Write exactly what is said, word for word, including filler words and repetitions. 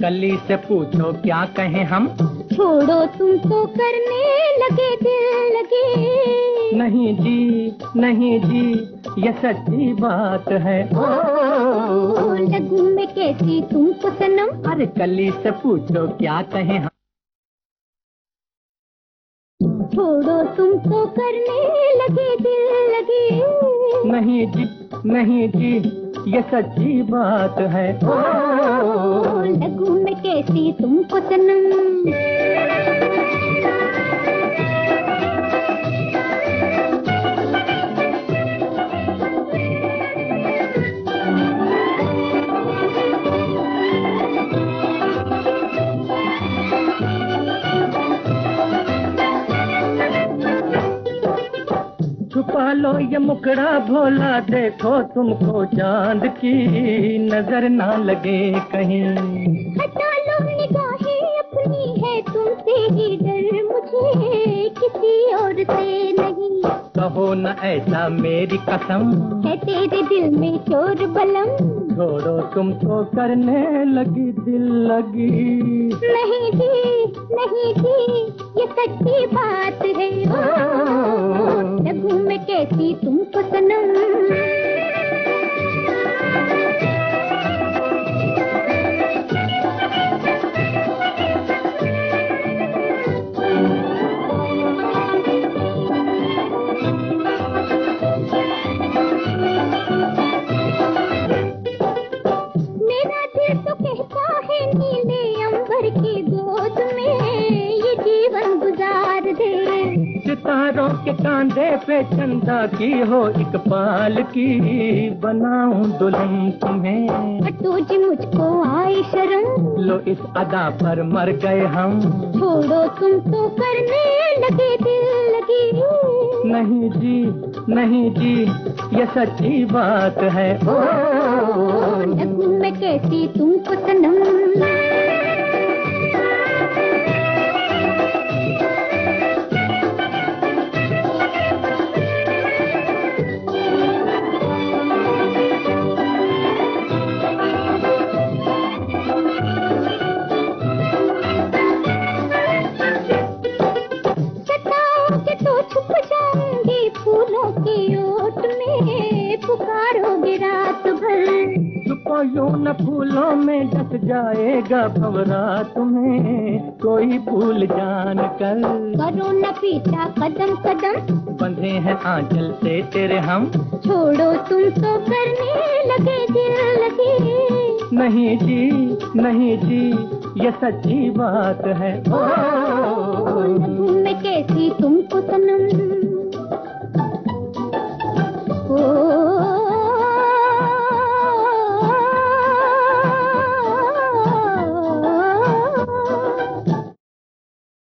कली से पूछो क्या कहें हम। छोड़ो तुम तो करने लगे दिल लगे। नहीं जी नहीं जी ये सच्ची बात है। ओ लगूं मैं कैसी तुमको सनम। अरे कली से पूछो क्या कहें हम। छोड़ो तुम तो करने लगे दिल लगे। नहीं जी नहीं जी ये सच्ची बात है। ओ लगूं मैं कैसी तुमको सनम। छुपा लो ये मुखड़ा भोला, देखो तुमको चांद की नजर ना लगे कहीं। हटा लो निगाहें अपनी, है तुमसे ही डर मुझे किसी और से नहीं। कहो न ऐसा मेरी कसम, है तेरे दिल में चोर बलम। छोड़ो तुम तो करने लगी दिल लगी। नहीं जी नहीं जी ये सच्ची बात है। लगूं मैं कैसी तुमको सनम। मेरा दिल तो कहता है नीले अंबर की गोद में ये जीवन गुजार दे। सितारों के कांधे पे चंदा की हो एक पाल की, बनाऊं दुल्हन तुम्हें। हटो जी मुझको आए शर्म। लो इस अदा पर मर गए हम। छोड़ो तुम तो करने लगे दिल लगी। नहीं जी नहीं जी ये सच्ची बात है। ओ लगूं मैं कैसी तुमको सनम। तो छुप जाऊंगी फूलों की ओट में, पुकारोगे रात भर। छुपो यूं न फूलों में, डस जाएगा भंवरा तुम्हें कोई भूल जान कर। करो न पीछा कदम कदम, बंधे हैं आंचल से तेरे हम। छोड़ो तुम तो करने लगे दिल लगे। नहीं जी नहीं जी ये सच्ची बात है। ओ